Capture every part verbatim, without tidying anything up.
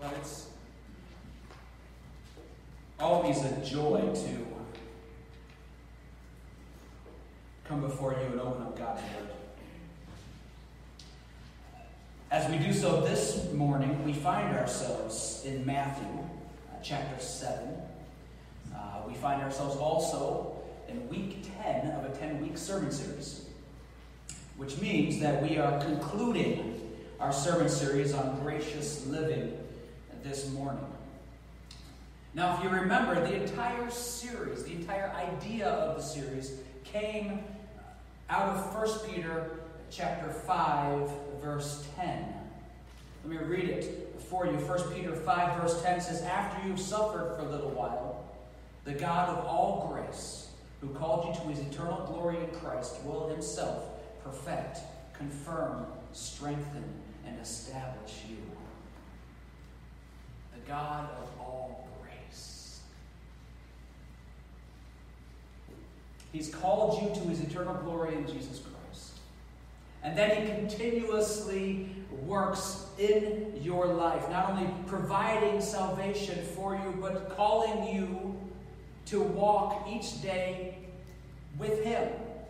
But it's always a joy to come before you and open up God's Word. As we do so this morning, we find ourselves in Matthew uh, chapter seven. Uh, we find ourselves also in week ten of a ten-week sermon series, which means that we are concluding our sermon series on gracious living this morning. Now, if you remember, the entire series, the entire idea of the series came out of First Peter chapter five, verse ten. Let me read it for you. First Peter five, verse ten says, "After you've suffered for a little while, the God of all grace, who called you to his eternal glory in Christ, will himself perfect, confirm, strengthen, and establish you." The God of all grace. He's called you to his eternal glory in Jesus Christ. And then he continuously works in your life, not only providing salvation for you, but calling you to walk each day with him.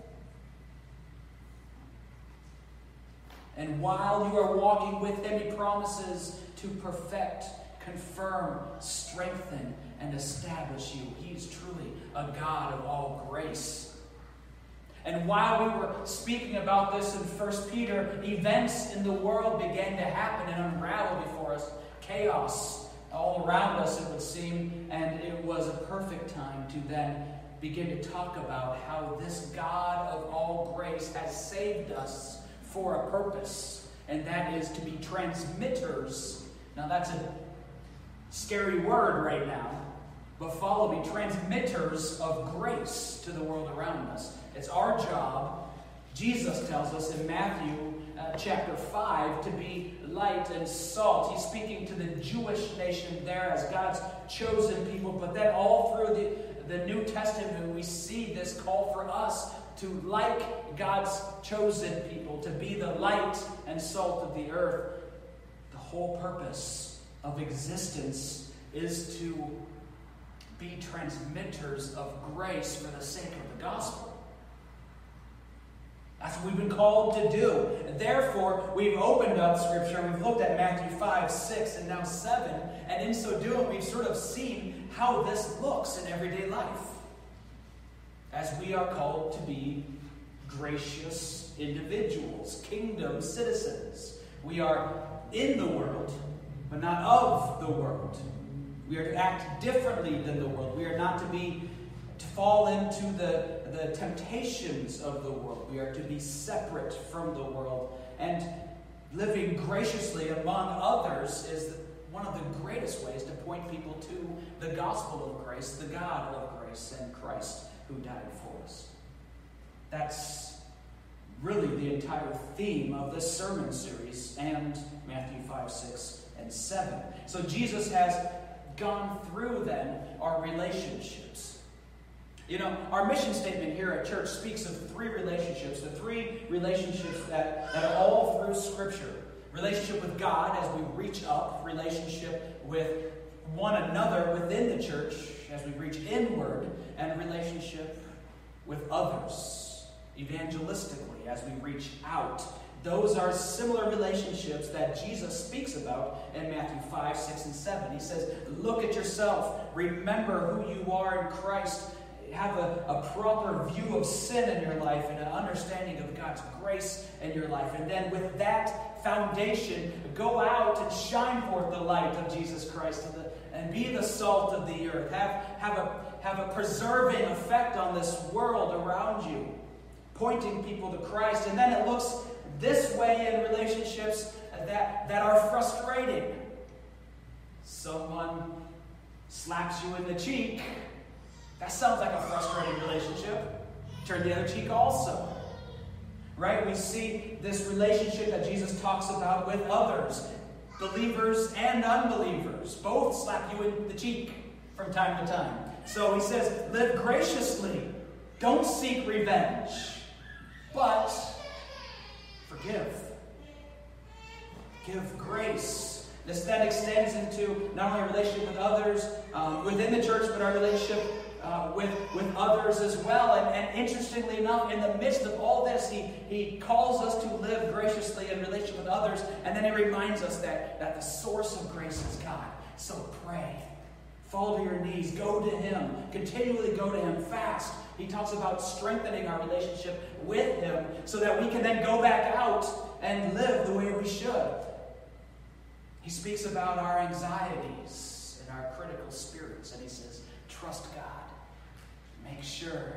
And while you are walking with him, he promises to perfect, confirm, strengthen, and establish you. He is truly a God of all grace. And while we were speaking about this in First Peter, events in the world began to happen and unravel before us. Chaos all around us, it would seem, and it was a perfect time to then begin to talk about how this God of all grace has saved us for a purpose, and that is to be transmitters. Now that's a scary word right now, but follow me, transmitters of grace to the world around us. It's our job, Jesus tells us in Matthew uh, chapter five, to be light and salt. He's speaking to the Jewish nation there as God's chosen people, but then all through the, the New Testament we see this call for us to, like God's chosen people, to be the light and salt of the earth. The whole purpose of existence is to be transmitters of grace for the sake of the gospel. That's what we've been called to do. And therefore, we've opened up Scripture, and we've looked at Matthew five, six, and now seven, and in so doing, we've sort of seen how this looks in everyday life, as we are called to be gracious individuals, kingdom citizens. We are in the world, but not of the world. We are to act differently than the world. We are not to be to fall into the, the temptations of the world. We are to be separate from the world. And living graciously among others is one of the greatest ways to point people to the gospel of grace, the God of grace, and Christ who died for us. That's really the entire theme of this sermon series and Matthew five, six, and seven. So Jesus has gone through then our relationships. You know, our mission statement here at church speaks of three relationships, the three relationships that, that are all through Scripture. Relationship with God as we reach up, relationship with one another within the church as we reach inward, and relationship with others evangelistically as we reach out. Those are similar relationships that Jesus speaks about in Matthew five, six, and seven. He says, look at yourself. Remember who you are in Christ. Have a, a proper view of sin in your life and an understanding of God's grace in your life. And then with that foundation, go out and shine forth the light of Jesus Christ and, the, and be the salt of the earth. Have, have, a, have a preserving effect on this world around you, pointing people to Christ. And then it looks this way in relationships that, that are frustrating. Someone slaps you in the cheek. That sounds like a frustrating relationship. Turn the other cheek also. Right? We see this relationship that Jesus talks about with others, believers and unbelievers. Both slap you in the cheek from time to time. So he says, live graciously. Don't seek revenge, but forgive. Give grace This then extends into not only our relationship with others um, within the church, but our relationship uh, with, with others as well. And, and interestingly enough, in the midst of all this, he, he calls us to live graciously in relationship with others. And then he reminds us that, that the source of grace is God. So pray. Fall to your knees. Go to him. Continually go to him. Fast. He talks about strengthening our relationship with him so that we can then go back out and live the way we should. He speaks about our anxieties and our critical spirits, and he says, trust God. Make sure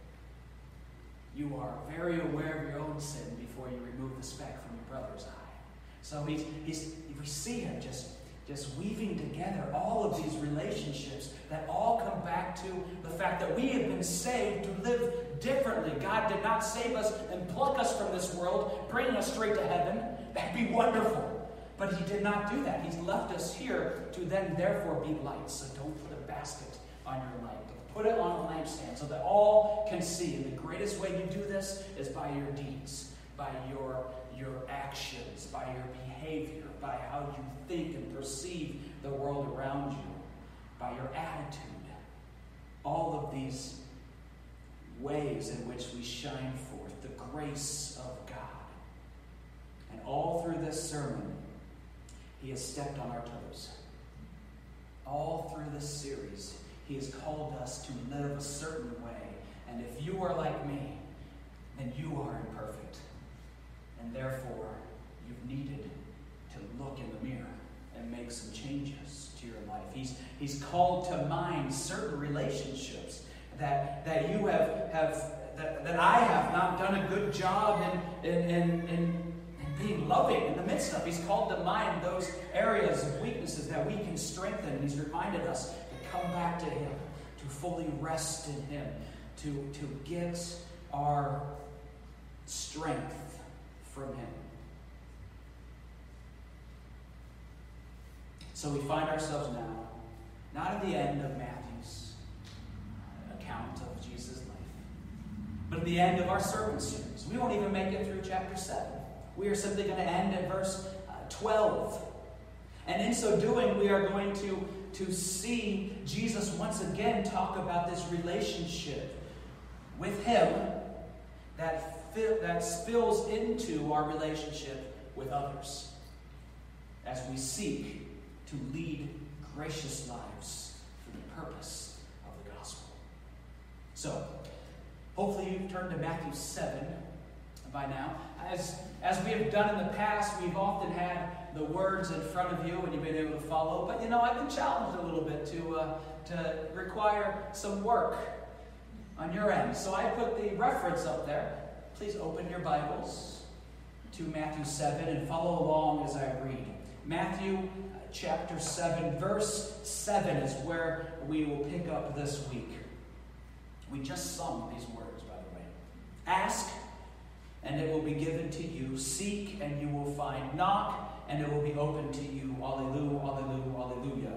you are very aware of your own sin before you remove the speck from your brother's eye. So he's, he's, we see him just Just weaving together all of these relationships that all come back to the fact that we have been saved to live differently. God did not save us and pluck us from this world, bringing us straight to heaven. That'd be wonderful. But he did not do that. He's left us here to then therefore be lights. So don't put a basket on your light. Put it on a lampstand so that all can see. And the greatest way you do this is by your deeds, by your, your actions, by your behavior, by how you think and perceive the world around you, by your attitude. All of these ways in which we shine forth the grace of God. And all through this sermon, he has stepped on our toes. All through this series, he has called us to live a certain way. And if you are like me, then you are imperfect. And therefore, you've needed to look in the mirror and make some changes to your life. He's, he's called to mind certain relationships that, that you have, have that, that I have not done a good job in, in, in, in, in being loving in the midst of. He's called to mind those areas of weaknesses that we can strengthen. And he's reminded us to come back to him, to fully rest in him, to, to get our strength from him. So we find ourselves now, not at the end of Matthew's account of Jesus' life, but at the end of our sermon series. We won't even make it through chapter seven. We are simply going to end at verse uh, twelve. And in so doing, we are going to, to see Jesus once again talk about this relationship with him that, fi- that spills into our relationship with others as we seek to lead gracious lives for the purpose of the gospel. So, hopefully you've turned to Matthew seven by now. As, as we have done in the past, we've often had the words in front of you and you've been able to follow. But you know, I've been challenged a little bit to, uh, to require some work on your end. So I put the reference up there. Please open your Bibles to Matthew seven and follow along as I read. Matthew chapter seven, verse seven is where we will pick up this week. We just sung these words, by the way. Ask, and it will be given to you. Seek, and you will find. Knock, and it will be open to you. Alleluia, alleluia, alleluia.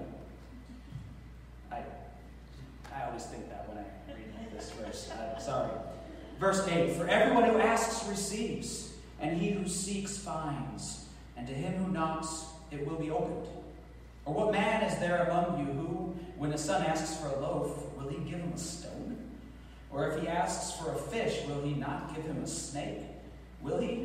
I, I always think that when I read this verse. Uh, sorry. Verse eight. For everyone who asks receives, and he who seeks finds, and to him who knocks it will be opened. Or what man is there among you who, when his son asks for a loaf, will he give him a stone? Or if he asks for a fish, will he not give him a snake? Will he?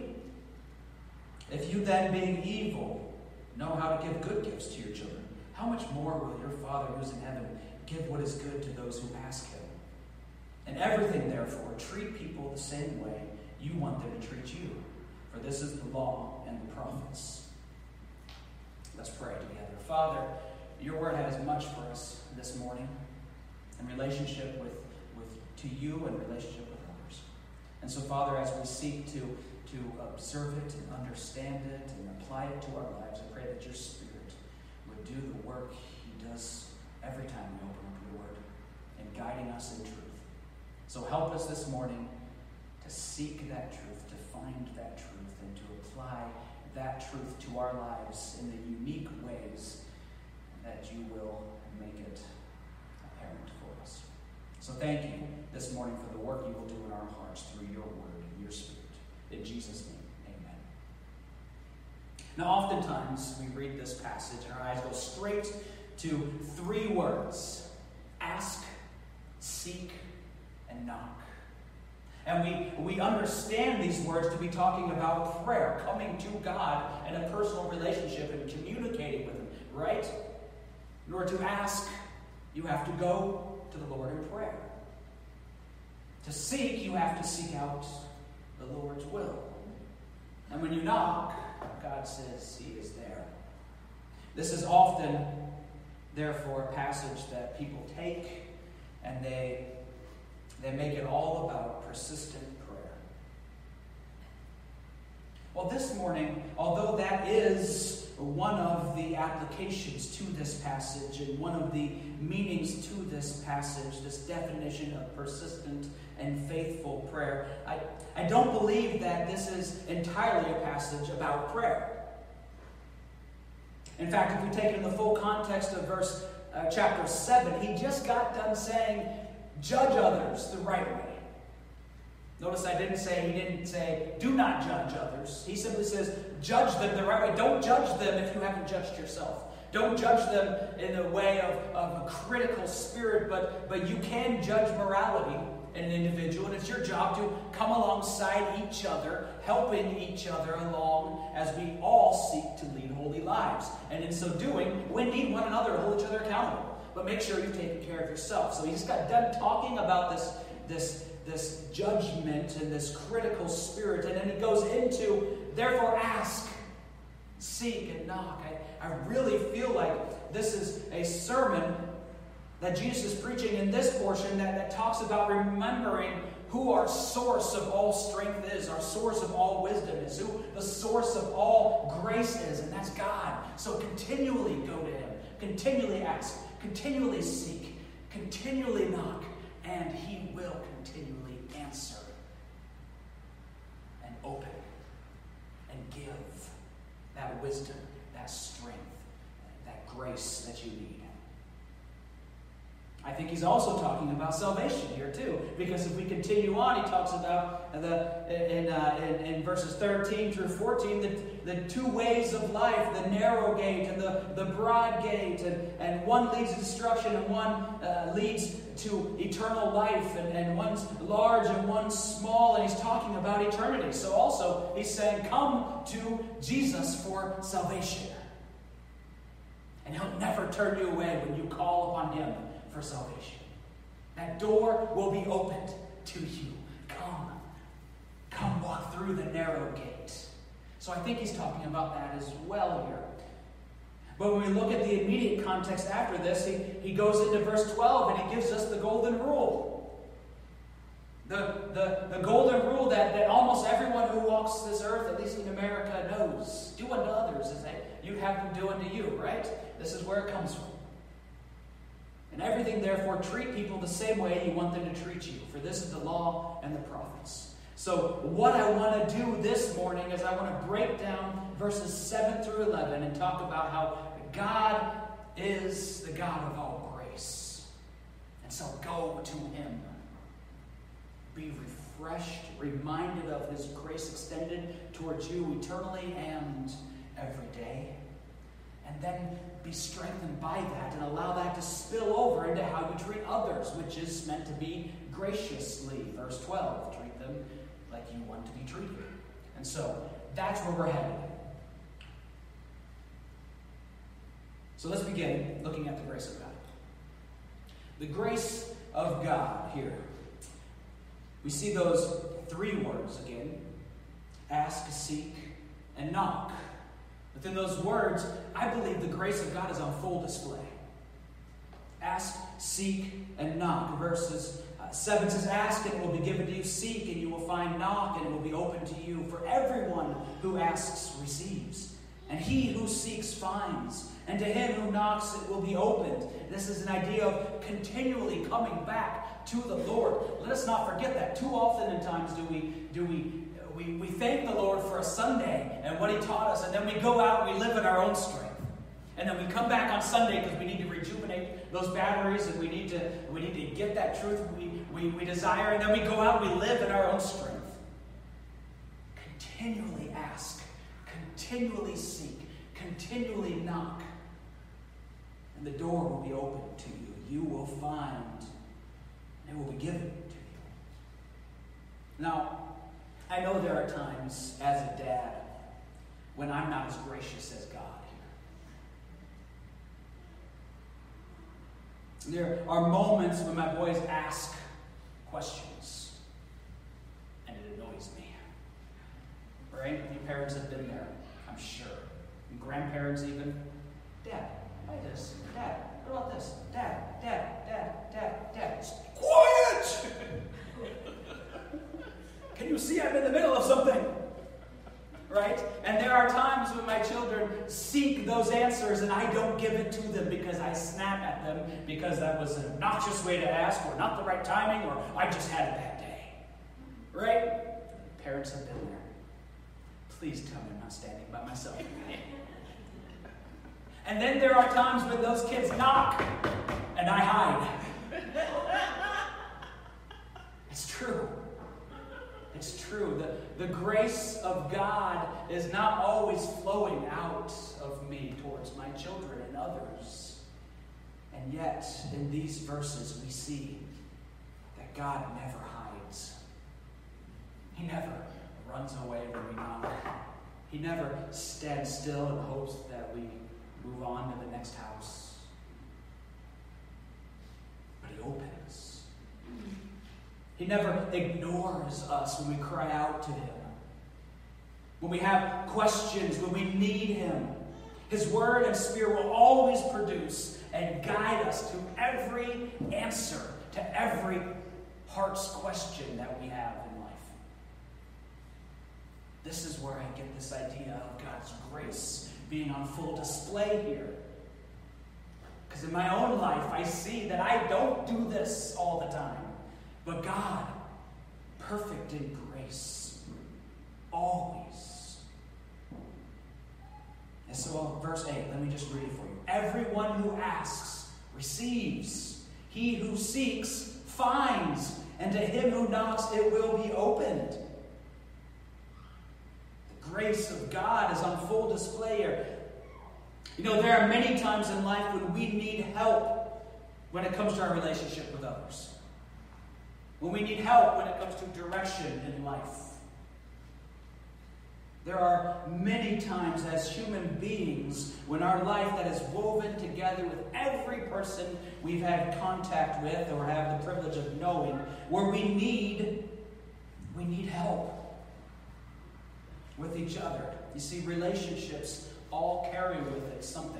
If you then, being evil, know how to give good gifts to your children, how much more will your Father who is in heaven give what is good to those who ask him? And everything, therefore, treat people the same way you want them to treat you. For this is the law and the prophets. Let's pray together. Father, your word has much for us this morning in relationship with, with to you and relationship with others. And so, Father, as we seek to, to observe it and understand it and apply it to our lives, I pray that your Spirit would do the work he does every time we open up your word in guiding us in truth. So help us this morning to seek that truth, to find that truth, and to apply that truth to our lives in the unique ways that you will make it apparent for us. So thank you this morning for the work you will do in our hearts through your word and your Spirit. In Jesus' name, amen. Now, often oftentimes we read this passage and our eyes go straight to three words: ask, seek, and knock. And we, we understand these words to be talking about prayer, coming to God in a personal relationship and communicating with Him, right? In order to ask, you have to go to the Lord in prayer. To seek, you have to seek out the Lord's will. And when you knock, God says He is there. This is often, therefore, a passage that people take and they They make it all about persistent prayer. Well, this morning, although that is one of the applications to this passage and one of the meanings to this passage, this definition of persistent and faithful prayer, I, I don't believe that this is entirely a passage about prayer. In fact, if we take it in the full context of verse uh, chapter seven, he just got done saying, judge others the right way. Notice I didn't say, he didn't say, do not judge others. He simply says, judge them the right way. Don't judge them if you haven't judged yourself. Don't judge them in a way of, of a critical spirit, but, but you can judge morality in an individual, and it's your job to come alongside each other, helping each other along as we all seek to lead holy lives. And in so doing, we need one another to hold each other accountable. But make sure you've taken care of yourself. So he just got done talking about this, this, this judgment and this critical spirit. And then he goes into, therefore ask, seek, and knock. I, I really feel like this is a sermon that Jesus is preaching in this portion that, that talks about remembering who our source of all strength is, our source of all wisdom is, who the source of all grace is, and that's God. So continually go to Him, continually ask, continually seek, continually knock, and He will continually answer and open and give that wisdom, that strength, that grace that you need. I think he's also talking about salvation here too, because if we continue on, he talks about the in uh, in, in verses thirteen through fourteen the, the two ways of life, the narrow gate and the, the broad gate, and, and one leads to destruction and one uh, leads to eternal life, and, and one's large and one's small, and he's talking about eternity. So also he's saying, come to Jesus for salvation, and He'll never turn you away when you call upon Him for salvation. That door will be opened to you. Come. Come walk through the narrow gate. So I think he's talking about that as well here. But when we look at the immediate context after this, he, he goes into verse twelve and he gives us the golden rule. The, the, the golden rule that, that almost everyone who walks this earth, at least in America, knows. Do unto others as they, you'd have them do unto you, right? This is where it comes from. And everything, therefore, treat people the same way you want them to treat you. For this is the law and the prophets. So what I want to do this morning is I want to break down verses seven through eleven and talk about how God is the God of all grace. And so go to Him. Be refreshed, reminded of His grace extended towards you eternally and every day. And then be strengthened by that and allow that to spill over into how you treat others, which is meant to be graciously. Verse twelve, treat them like you want to be treated. And so that's where we're headed. So let's begin looking at the grace of God. The grace of God here. We see those three words again: ask, seek, and knock. Within those words, I believe the grace of God is on full display. Ask, seek, and knock. Verses uh, seven says, ask and it will be given to you. Seek and you will find. Knock and it will be open to you. For everyone who asks receives. And he who seeks finds. And to him who knocks it will be opened. This is an idea of continually coming back to the Lord. Let us not forget that. Too often in times do we do we We, we thank the Lord for a Sunday and what He taught us, and then we go out and we live in our own strength. And then we come back on Sunday because we need to rejuvenate those batteries, and we need to we need to get that truth we, we, we desire, and then we go out and we live in our own strength. Continually ask, continually seek, Continually knock, and the door will be opened to you. You will find, and it will be given to you. Now, I know there are times as a dad when I'm not as gracious as God here. There are moments when my boys ask questions, and it annoys me. Right? You parents have been there, I'm sure. And grandparents even. Dad, why this? Dad, what about this? Dad, Dad, Dad, Dad, Dad. Quiet! Can you see I'm in the middle of something? Right? And there are times when my children seek those answers and I don't give it to them because I snap at them because that was an obnoxious way to ask, or not the right timing, or I just had a bad day. Right? Parents have been there. Please tell me I'm not standing by myself. And then there are times when those kids knock and I hide. It's true. It's true. The, the grace of God is not always flowing out of me towards my children and others. And yet, in these verses, we see that God never hides. He never runs away when we knock. He never stands still and hopes that we move on to the next house. But he opens. He never ignores us when we cry out to him. When we have questions, when we need him. His word and spirit will always produce and guide us to every answer, to every heart's question that we have in life. This is where I get this idea of God's grace being on full display here. Because in my own life, I see that I don't do this all the time. But God, perfect in grace, always. And so, verse eight, let me just read it for you. Everyone who asks receives. He who seeks finds. And to him who knocks, it will be opened. The grace of God is on full display here. You know, there are many times in life when we need help when it comes to our relationship with others. When we need help when it comes to direction in life. There are many times as human beings when our life that is woven together with every person we've had contact with or have the privilege of knowing, where we need, we need help with each other. You see, relationships all carry with it something.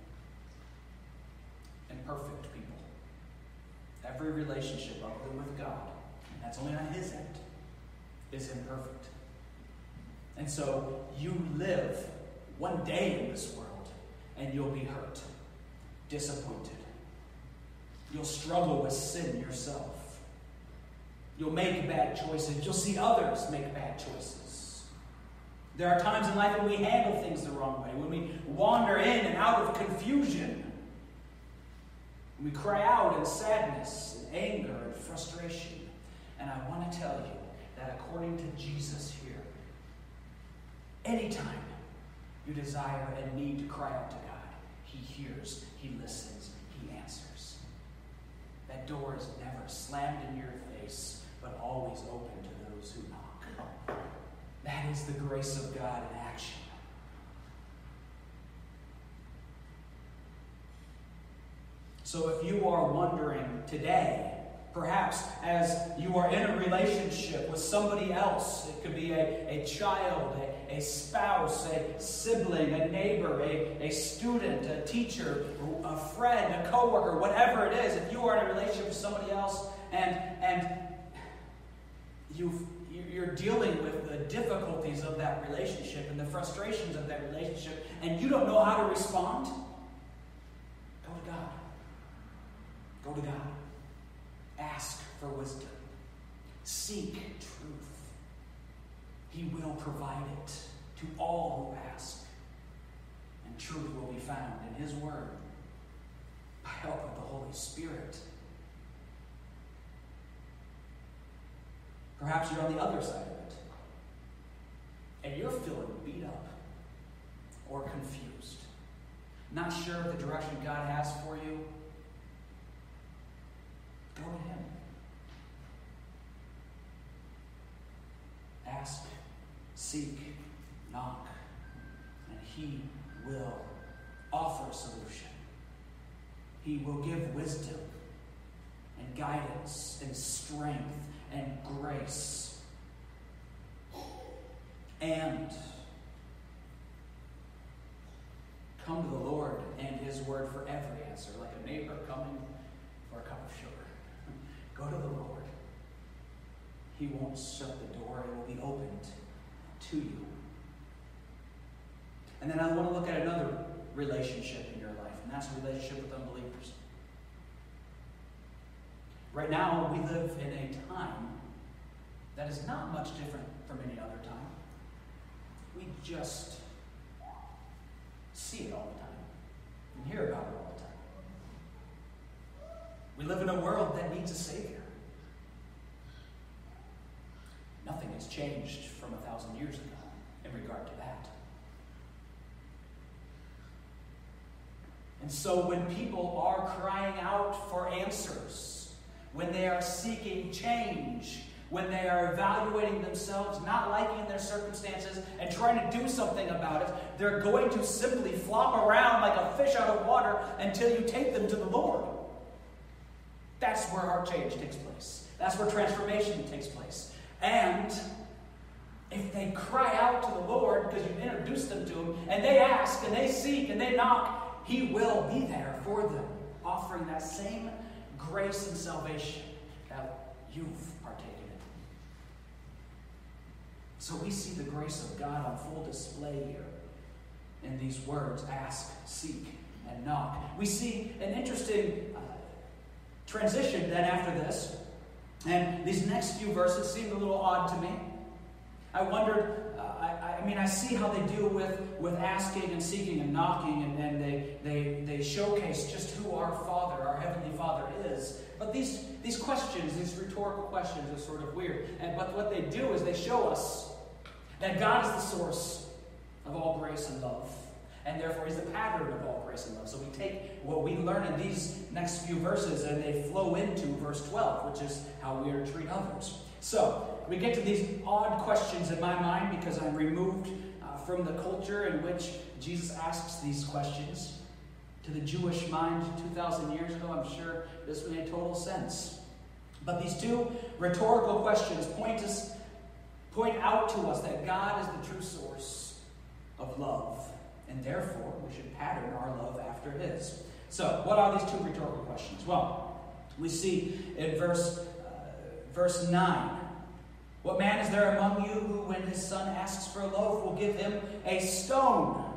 Imperfect people. Every relationship other than with God, and that's only on his end, is imperfect. And so you live one day in this world, and you'll be hurt, disappointed. You'll struggle with sin yourself. You'll make bad choices. You'll see others make bad choices. There are times in life when we handle things the wrong way, when we wander in and out of confusion. We cry out in sadness, and anger, and frustration. And I want to tell you that according to Jesus here, anytime you desire and need to cry out to God, he hears, he listens, he answers. That door is never slammed in your face, but always open to those who knock. That is the grace of God in action. So if you are wondering today, perhaps as you are in a relationship with somebody else, it could be a, a child, a, a spouse, a sibling, a neighbor, a, a student, a teacher, a friend, a coworker, whatever it is, if you are in a relationship with somebody else and, and you've, you're dealing with the difficulties of that relationship and the frustrations of that relationship, and you don't know how to respond, go to God. Go to God. Ask for wisdom. Seek truth. He will provide it to all who ask. And truth will be found in his word by help of the Holy Spirit. Perhaps you're on the other side of it, and you're feeling beat up, or confused, not sure of the direction God has for you, go to Him. Ask, seek, knock, and He will offer a solution. He will give wisdom and guidance and strength and grace. And come to the Lord and His word for every answer, like a neighbor coming for a cup of sugar. Go to the Lord. He won't shut the door. It will be opened to you. And then I want to look at another relationship in your life, and that's a relationship with unbelievers. Right now, we live in a time that is not much different from any other time. We just see it all the time and hear about it all the time. We live in a world that needs a Savior. Nothing has changed from a thousand years ago in regard to that. And so when people are crying out for answers, when they are seeking change, when they are evaluating themselves, not liking their circumstances, and trying to do something about it, they're going to simply flop around like a fish out of water until you take them to the Lord. That's where our change takes place. That's where transformation takes place. And if they cry out to the Lord because you've introduced them to Him, and they ask, and they seek, and they knock, He will be there for them, offering that same grace and salvation that you've partaken in. So we see the grace of God on full display here in these words, ask, seek, and knock. We see an interesting uh, transition then after this. And these next few verses seemed a little odd to me. I wondered, uh, I, I mean, I see how they deal with, with asking and seeking and knocking, and, and they, they, they showcase just who our Father, our Heavenly Father is. But these, these questions, these rhetorical questions are sort of weird. And, but what they do is they show us that God is the source of all grace and love. And therefore, He's the pattern of all grace and love. So we take what we learn in these next few verses and they flow into verse twelve, which is how we are to treat others. So we get to these odd questions in my mind because I'm removed uh, from the culture in which Jesus asks these questions. To the Jewish mind two thousand years ago, I'm sure this made total sense. But these two rhetorical questions point us, point out to us that God is the true source of love. And therefore, we should pattern our love after His. So, what are these two rhetorical questions? Well, we see in verse, uh, verse nine, what man is there among you who, when his son asks for a loaf, will give him a stone?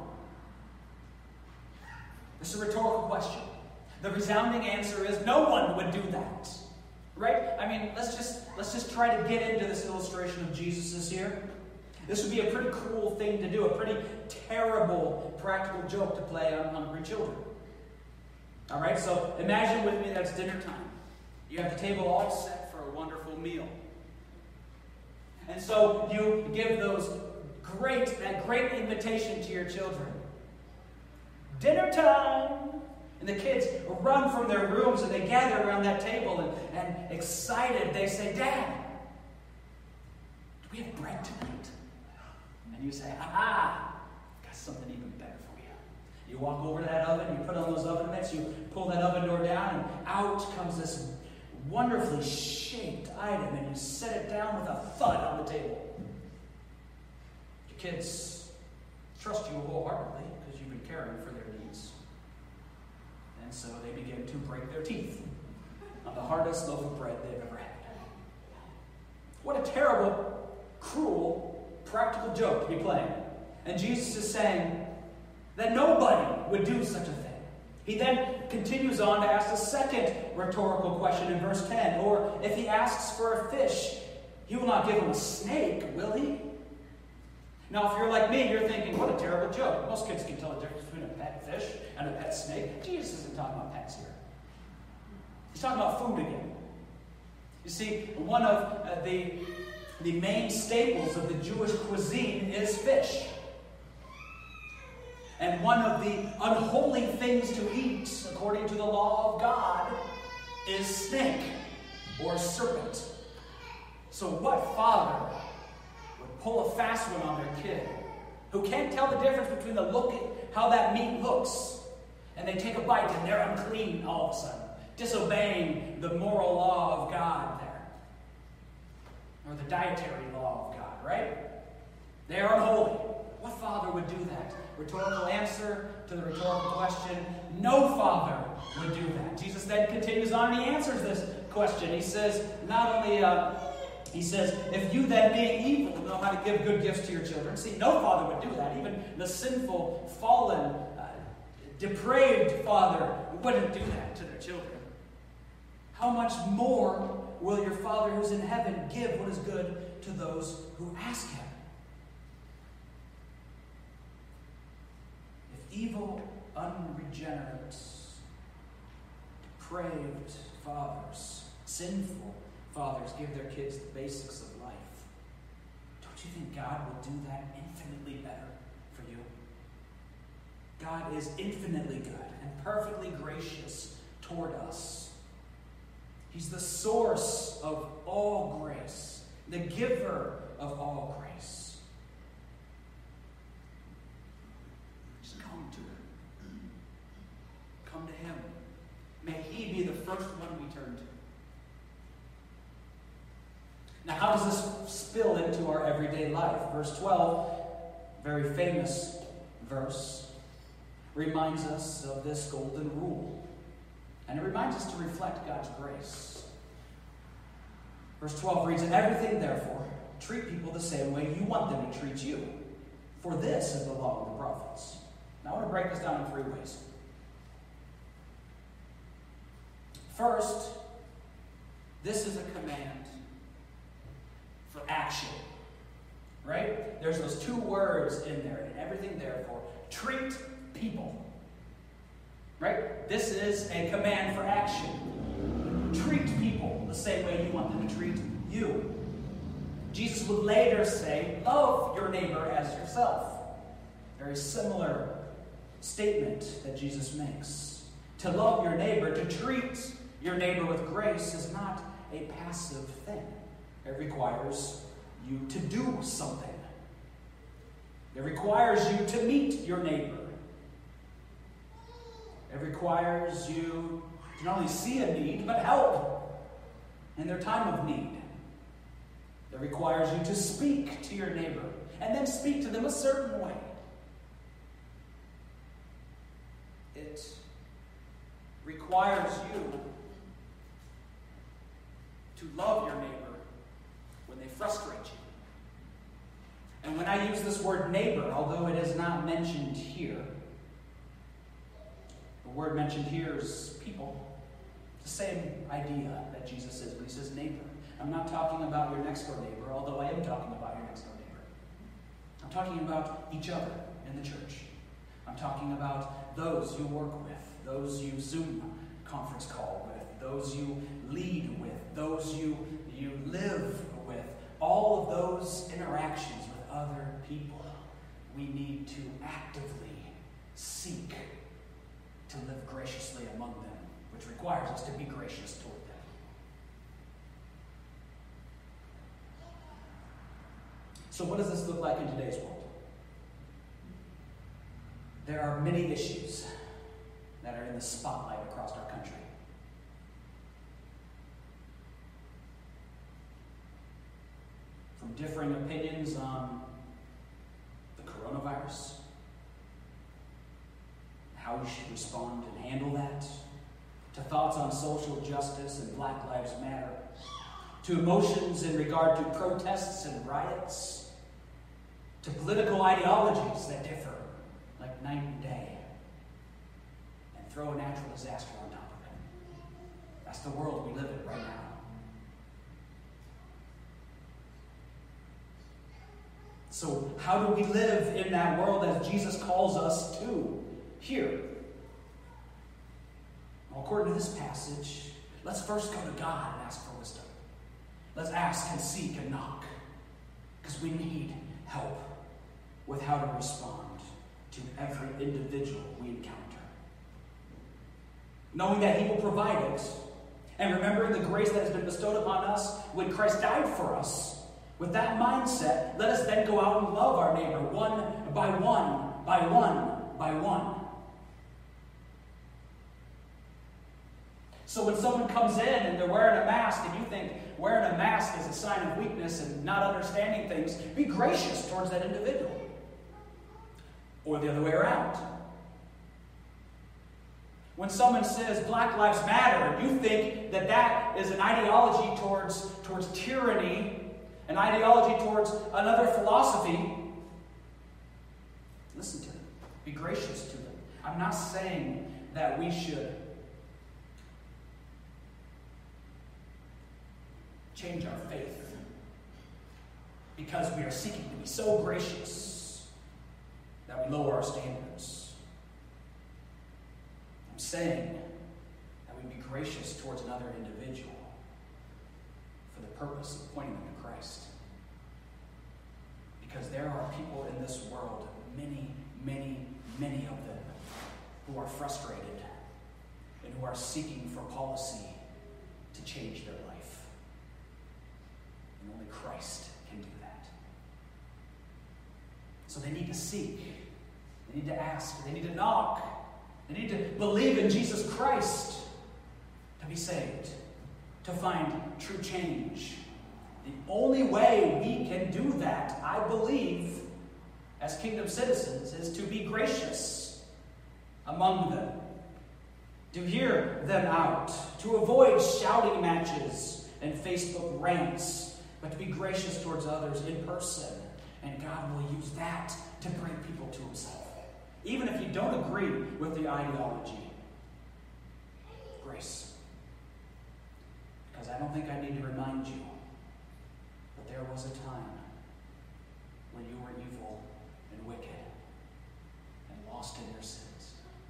This is a rhetorical question. The resounding answer is no one would do that. Right? I mean, let's just, let's just try to get into this illustration of Jesus here. This would be a pretty cruel thing to do, a pretty terrible practical joke to play on hungry children. All right, so imagine with me that it's dinner time. You have the table all set for a wonderful meal. And so you give those great, that great invitation to your children. Dinner time! And the kids run from their rooms and they gather around that table and, and excited, they say, Dad, do we have bread tonight? And you say, aha, got something even better for you. You walk over to that oven, you put on those oven mitts, you pull that oven door down, and out comes this wonderfully shaped item, and you set it down with a thud on the table. Your kids trust you wholeheartedly because you've been caring for their needs. And so they begin to break their teeth on the hardest loaf of bread they've ever had. What a terrible, cruel, practical joke to be playing. And Jesus is saying that nobody would do such a thing. He then continues on to ask a second rhetorical question in verse ten. Or if he asks for a fish, he will not give him a snake, will he? Now, if you're like me, you're thinking, what a terrible joke. Most kids can tell the difference between a pet fish and a pet snake. Jesus isn't talking about pets here. He's talking about food again. You see, one of uh, the, the main staples of the Jewish cuisine is fish. And one of the unholy things to eat, according to the law of God, is snake or serpent. So what father would pull a fast one on their kid who can't tell the difference between the look, how that meat looks, and they take a bite and they're unclean all of a sudden, disobeying the moral law of God there, or the dietary law of God, right? They are unholy. What father would do that? Rhetorical answer to the rhetorical question, no father would do that. Jesus then continues on and he answers this question. He says, not only, uh, he says, if you then being evil know how to give good gifts to your children. See, no father would do that. Even the sinful, fallen, uh, depraved father wouldn't do that to their children. How much more will your Father who's in heaven give what is good to those who ask him? If evil, unregenerate, depraved fathers, sinful fathers give their kids the basics of life, don't you think God will do that infinitely better for you? God is infinitely good and perfectly gracious toward us. He's the source of all grace, the giver of all grace. Just come to him. Come to him. May he be the first one we turn to. Now, how does this spill into our everyday life? Verse twelve, very famous verse, reminds us of this golden rule. And it reminds us to reflect God's grace. Verse twelve reads, "In everything, therefore, treat people the same way you want them to treat you. For this is the law of the prophets." Now, I want to break this down in three ways. First, this is a command for action. Right? There's those two words in there. In everything, therefore, treat people. Right? This is a command for action. Treat people the same way you want them to treat you. Jesus would later say, love your neighbor as yourself. Very similar statement that Jesus makes. To love your neighbor, to treat your neighbor with grace is not a passive thing. It requires you to do something. It requires you to meet your neighbor. It requires you to not only see a need, but help in their time of need. It requires you to speak to your neighbor, and then speak to them a certain way. It requires you to love your neighbor when they frustrate you. And when I use this word neighbor, although it is not mentioned here, the word mentioned here is people. It's the same idea that Jesus says when he says neighbor. I'm not talking about your next door neighbor, although I am talking about your next door neighbor. I'm talking about each other in the church. I'm talking about those you work with, those you Zoom conference call with, those you lead with, those you, you live with. All of those interactions with other people, we need to actively seek to live graciously among them, which requires us to be gracious toward them. So what does this look like in today's world? There are many issues that are in the spotlight across our country. From differing opinions on the coronavirus, how we should respond and handle that, to thoughts on social justice and Black Lives Matter, to emotions in regard to protests and riots, to political ideologies that differ like night and day, and throw a natural disaster on top of it. That's the world we live in right now. So how do we live in that world as Jesus calls us to here? Well, according to this passage, let's first go to God and ask for wisdom. Let's ask and seek and knock, because we need help with how to respond to every individual we encounter. Knowing that he will provide it, and remembering the grace that has been bestowed upon us when Christ died for us, with that mindset, let us then go out and love our neighbor one by one, by one, by one. So when someone comes in and they're wearing a mask and you think wearing a mask is a sign of weakness and not understanding things, be gracious towards that individual. Or the other way around. When someone says Black Lives Matter and you think that that is an ideology towards, towards tyranny, an ideology towards another philosophy, listen to them. Be gracious to them. I'm not saying that we should change our faith because we are seeking to be so gracious that we lower our standards. I'm saying that we be gracious towards another individual for the purpose of pointing them to Christ. Because there are people in this world, many, many, many of them, who are frustrated and who are seeking for policy to change their life. And only Christ can do that. So they need to seek. They need to ask. They need to knock. They need to believe in Jesus Christ to be saved, to find true change. The only way we can do that, I believe, as kingdom citizens, is to be gracious among them, to hear them out, to avoid shouting matches and Facebook rants, but to be gracious towards others in person. And God will use that to bring people to himself. Even if you don't agree with the ideology. Grace. Because I don't think I need to remind you, but there was a time when you were evil and wicked and lost in your sins.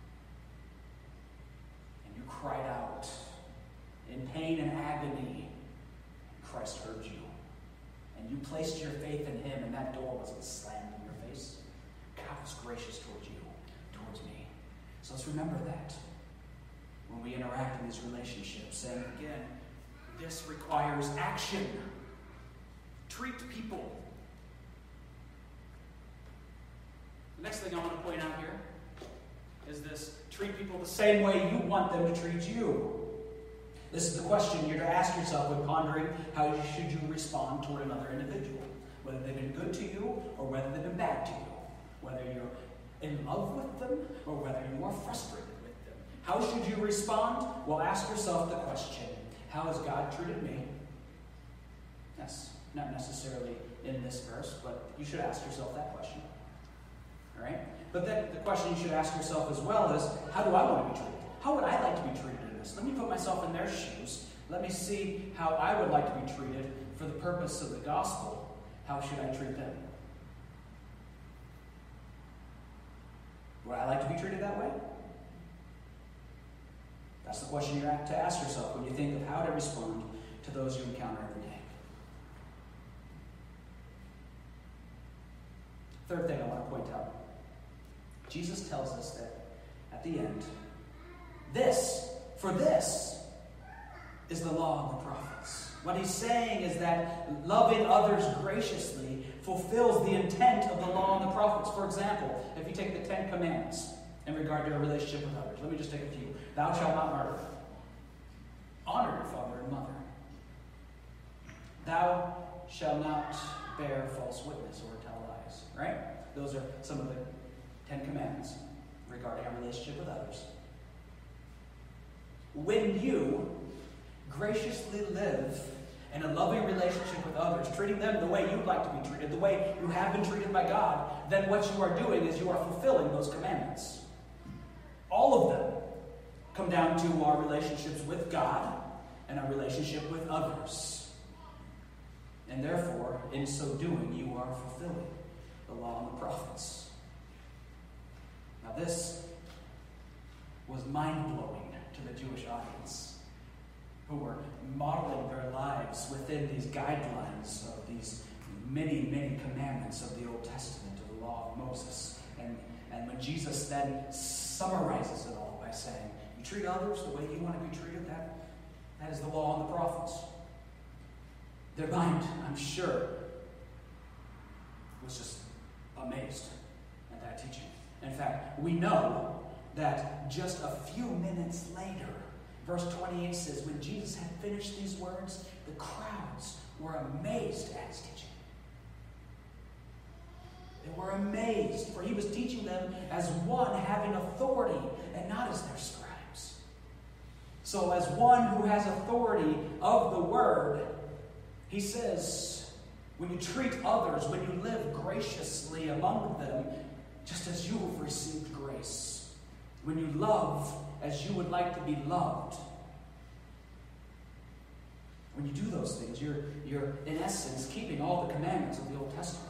And you cried out in pain and agony, and Christ heard you. And you placed your faith in him, and that door wasn't slammed in your face. God was gracious towards you, towards me. So let's remember that when we interact in these relationships. And again, this requires action. Treat people. The next thing I want to point out here is this: treat people the same way you want them to treat you. This is the question you're to ask yourself when pondering how should you respond toward another individual. Whether they've been good to you or whether they've been bad to you. Whether you're in love with them or whether you are frustrated with them. How should you respond? Well, ask yourself the question: how has God treated me? Yes, not necessarily in this verse, but you should ask yourself that question. All right? But then the question you should ask yourself as well is, how do I want to be treated? How would I like to be treated in this? Let me put myself in their shoes. Let me see how I would like to be treated for the purpose of the gospel. How should I treat them? Would I like to be treated that way? That's the question you have to ask yourself when you think of how to respond to those you encounter every day. Third thing I want to point out. Jesus tells us that at the end, this, for this, is the law and the prophets. What he's saying is that loving others graciously fulfills the intent of the law and the prophets. For example, if you take the Ten Commandments in regard to a relationship with others, let me just take a few. Thou shalt not murder. Honor your father and mother. Thou shalt not bear false witness or tell lies. Right? Those are some of the Ten Commandments regarding our relationship with others. When you graciously live in a loving relationship with others, treating them the way you'd like to be treated, the way you have been treated by God, then what you are doing is you are fulfilling those commandments. All of them come down to our relationships with God and our relationship with others. And therefore, in so doing, you are fulfilling the law and the prophets. Now this was mind-blowing to the Jewish audience, who were modeling their lives within these guidelines of these many, many commandments of the Old Testament, of the law of Moses. And And when Jesus then summarizes it all by saying, you treat others the way you want to be treated, that, that is the law and the prophets. Their mind, I'm sure, was just amazed at that teaching. In fact, we know that just a few minutes later, verse twenty-eight says, when Jesus had finished these words, the crowds were amazed at his teaching. They were amazed, for he was teaching them as one having authority and not as their scribes. So as one who has authority of the word, he says, when you treat others, when you live graciously among them, just as you have received grace, when you love as you would like to be loved, when you do those things, you're, you're in essence keeping all the commandments of the Old Testament.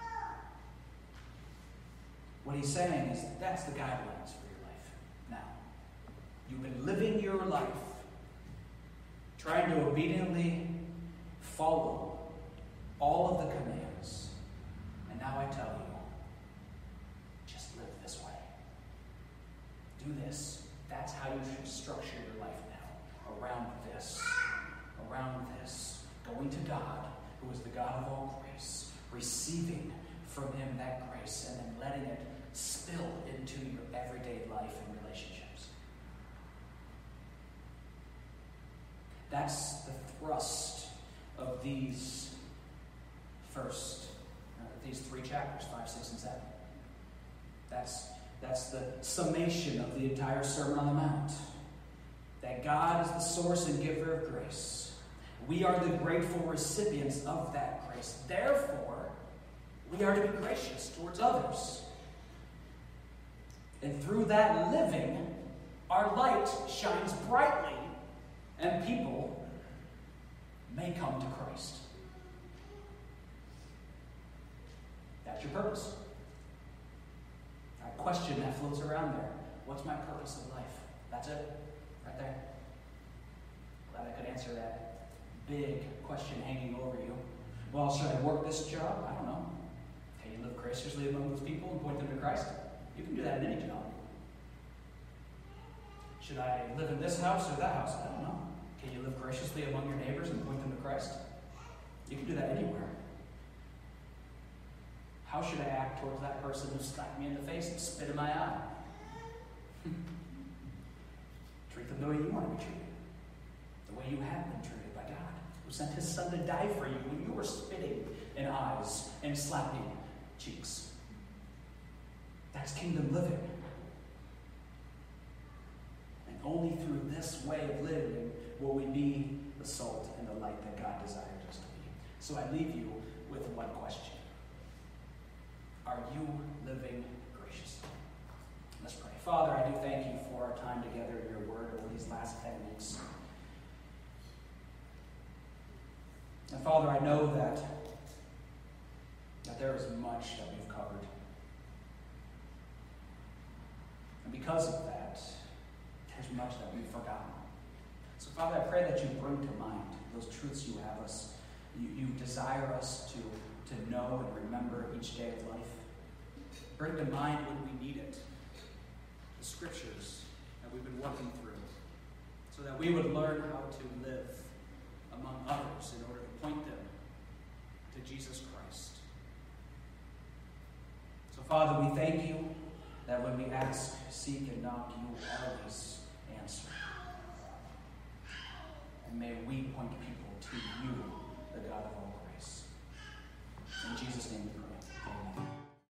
What he's saying is that's the guidelines for your life. Now, you've been living your life trying to obediently follow all of the commands. And now I tell you, just live this way. Do this. That's how you should structure your life now. Around this. Around this. Going to God, who is the God of all grace. Receiving from him that grace and then letting it spill into your everyday life and relationships. That's the thrust of these first, uh, these three chapters, five, six, and seven. That's, that's the summation of the entire Sermon on the Mount. That God is the source and giver of grace. We are the grateful recipients of that grace. Therefore, we are to be gracious towards others. And through that living, our light shines brightly, and people may come to Christ. That's your purpose. That question that floats around there. What's my purpose of life? That's it. Right there. Glad I could answer that big question hanging over you. Well, should I work this job? I don't know. Can you live graciously among those people and point them to Christ? You can do that in any job. Should I live in this house or that house? I don't know. Can you live graciously among your neighbors and point them to Christ? You can do that anywhere. How should I act towards that person who slapped me in the face and spit in my eye? Treat them the way you want to be treated. The way you have been treated by God, who sent his son to die for you when you were spitting in eyes and slapping cheeks. That's kingdom living. And only through this way of living will we be the salt and the light that God desires us to be. So I leave you with one question. Are you living graciously? Let's pray. Father, I do thank you for our time together in your word over these last ten weeks. And Father, I know that, that there is much that we've covered. And because of that, there's much that we've forgotten. So Father, I pray that you bring to mind those truths you have us, you, you desire us to, to know and remember each day of life. Bring to mind when we need it, the scriptures that we've been working through, so that we would learn how to live among others in order to point them to Jesus Christ. So Father, we thank you that when we ask, seek, and knock, you always answer. And may we point people to you